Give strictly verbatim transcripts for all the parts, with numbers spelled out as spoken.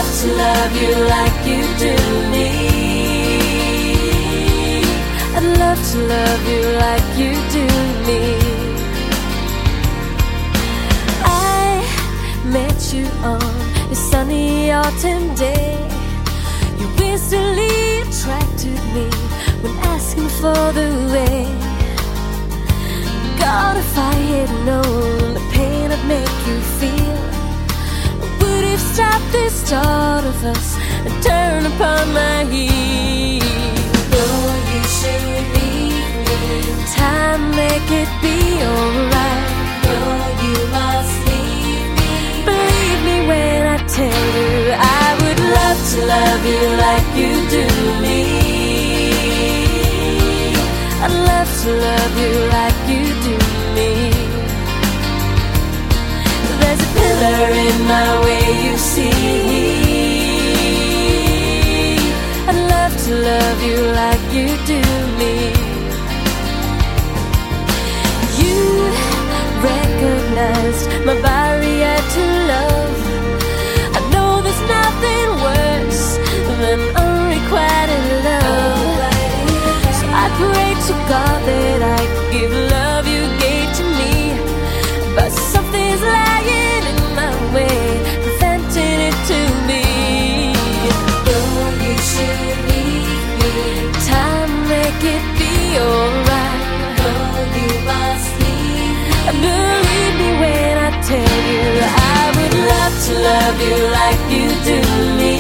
love to love you like you do me. I'd love to love you like you do me. I met you on a sunny autumn day. You instantly attracted me when asking for the way. God, if I had known the pain I'd make you feel, I would have stopped this start of us and turned upon my heel. Though you should leave me, time make it be alright. Though you must leave me, believe me when I tell you I would love to love you like you do me. I'd love to love you like you do me. There's a pillar in my way, you see. I'd love to love you like you do me. You recognized my barrier to love. I know there's nothing worse than unrequited love. I pray to God that I could give love you gave to me, but something's lying in my way, preventing it to me. Though you should leave me, time make it be alright. Though you must leave me, believe me when I tell you I would love to love you like you do me.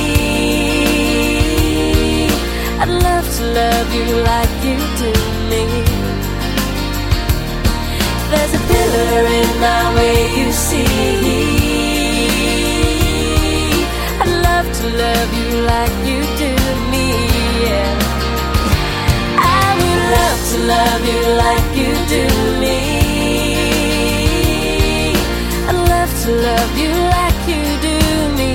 I'd love to love you like you do me. There's a pillar in my way, you see. I'd love to love you like you do me, yeah. I would love to love you like you do me. I'd love to love you like you do me.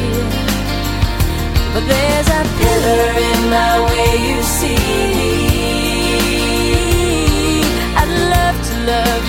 But there's a pillar in my way, you see. I'd love to love